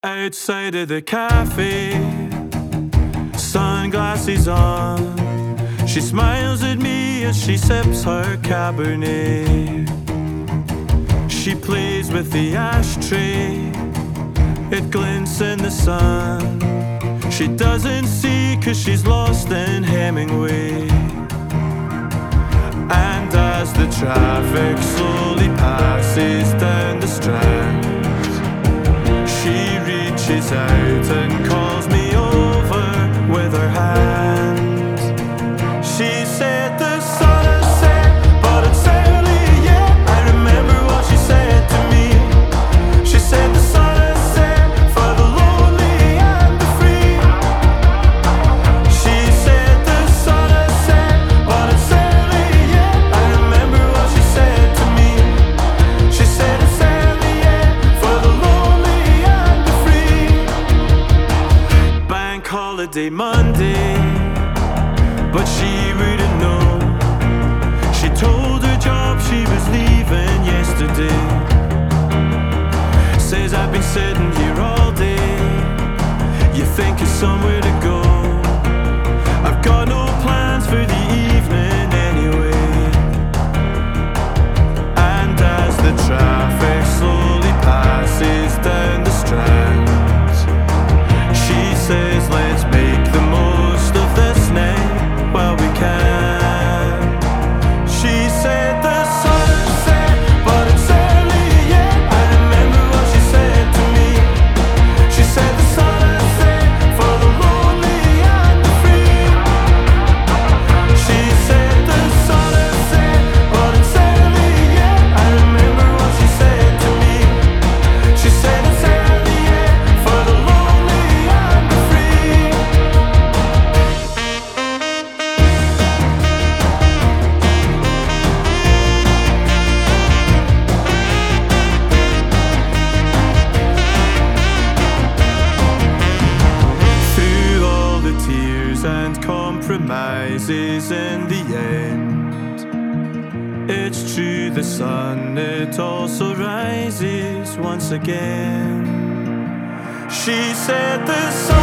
Outside of the cafe, sunglasses on, she smiles at me as she sips her Cabernet. She plays with the ashtray, it glints in the sun. She doesn't see 'cause she's lost in Hemingway. And as the traffic slowly passes down the Strand, she reaches out and calls me over with her hand. She said the sun has set, but it's early yet. I remember what she said to me. She said the sun has set for the lonely and the free. She said the sun has set, but it's early yet. I remember what she said to me. She said it's early yet for the lonely and the free. Bank holiday Monday, but she wouldn't know. She told her job she was leaving yesterday. Says I've been sitting here all day. You think it's somewhere to go. I've got no plans for the evening anyway. And as the traffic slowly passes down the Strand, she says let's make the most of this night while we can. She said the sun has set, but it's early yet. I remember what she said to me. She said the sun has set for the lonely and the free. She said the sun has set, but it's early yet. I remember what she said to me. She said it's early yet for the lonely and the free. Through all the tears and compromises in the end, it's true the sun, it also rises once again. She said the sun